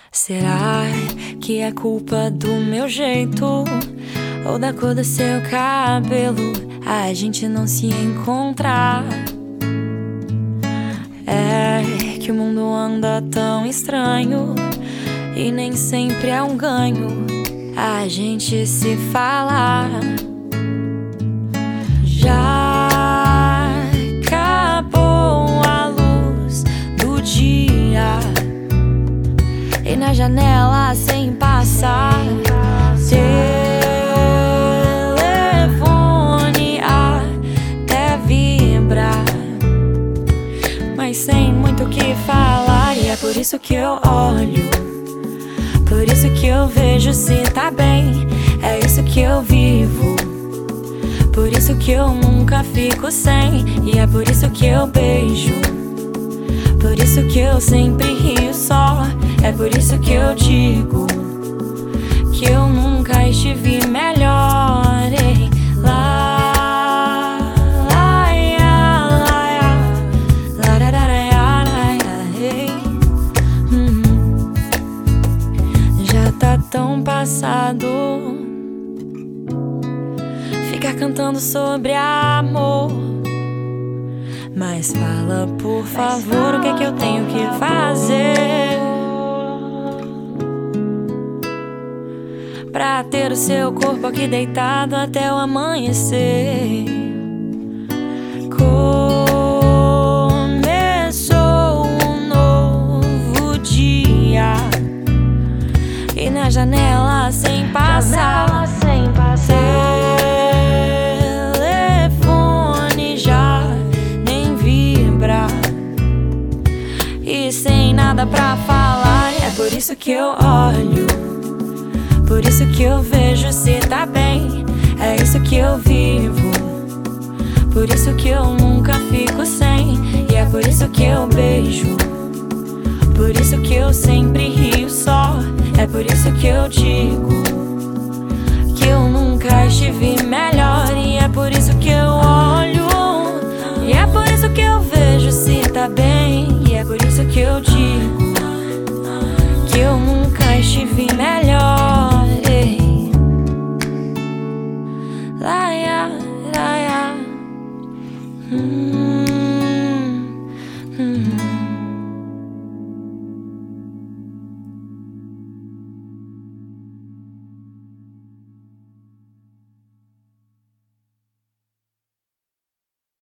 Será que é culpa do meu jeito ou da cor do seu cabelo a gente não se encontrar? É que o mundo anda tão estranho e nem sempre é um ganho a gente se falar. Já acabou a luz do dia e na janela sem passar telefone até vibrar, mas sem muito o que falar. E é por isso que eu olho, por isso que eu vejo se tá bem. É isso que eu vivo, por isso que eu nunca fico sem. E é por isso que eu beijo, por isso que eu sempre rio só. É por isso que eu digo que eu nunca estive melhor. Ei, lá, lá, lá, lá, lá, lá, ei. Já tá tão passado ficar cantando sobre amor. Mas fala, por favor, o que é que eu tenho que fazer pra ter o seu corpo aqui deitado até o amanhecer? Começou um novo dia e na janela sem passar telefone já nem vibra e sem nada pra falar. É por isso que eu olho, por isso que eu vejo se tá bem. É isso que eu vivo, por isso que eu nunca fico sem. E é por isso que eu beijo, por isso que eu sempre rio só. É por isso que eu digo que eu nunca estive melhor. E é por isso que eu olho, e é por isso que eu vejo se tá bem.